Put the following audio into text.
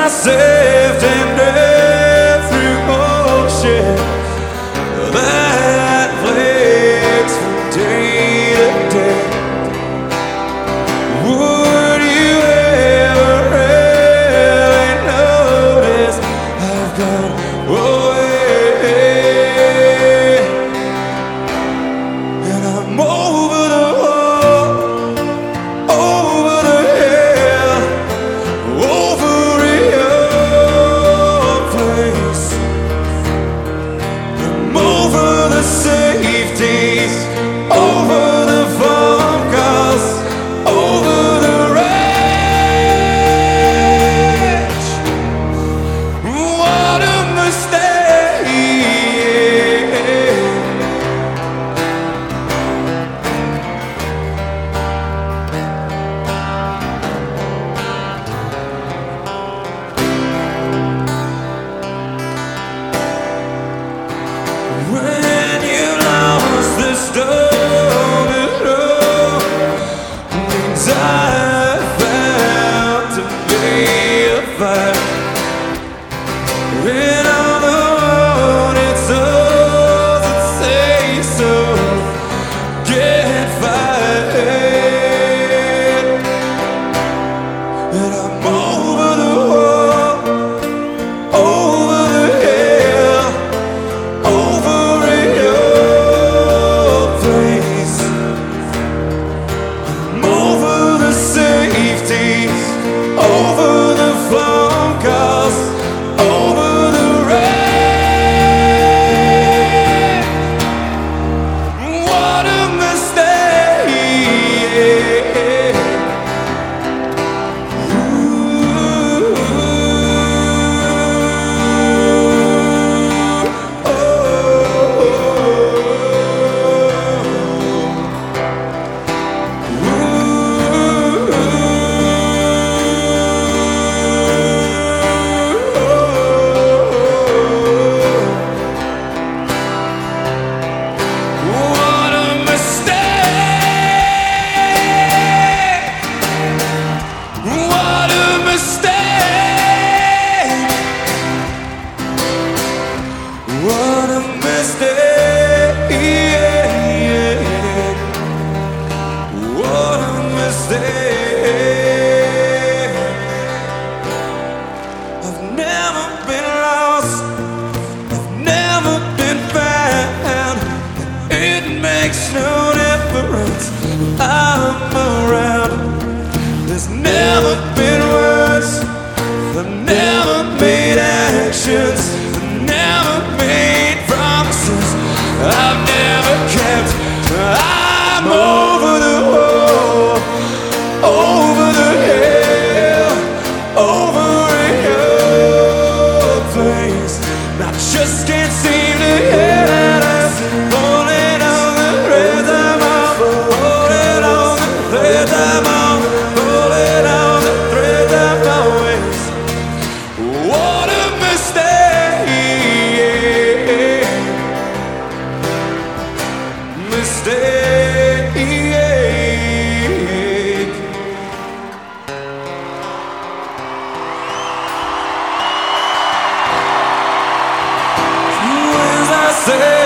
myself and through ocean that flex from day to day. Would you ever really notice I've gone away? And I'm over the wall, over the hill, over your place. I'm over the safeties, over the phone calls, over the rage. What a mistake. When you lost the storm, it all means I found to be a fire. And all the warning souls that say so get fired. And I'm over the wall, over the hill, over your place. I'm over the safeties, over the phone calls, over the rain. What a mistake. What a mistake! What a mistake! What a mistake! What a mistake! I've never been lost, I've never been found. It makes no difference, I'm around. There's never been words, I've never made actions, I've never made promises, I've never kept. I'm over the wall, over the hill, over your place. And I just can't seem to get out of holding on the rhythm of, holding on the rhythm of, holding on the rhythm always. What a mistake, mistake. As I say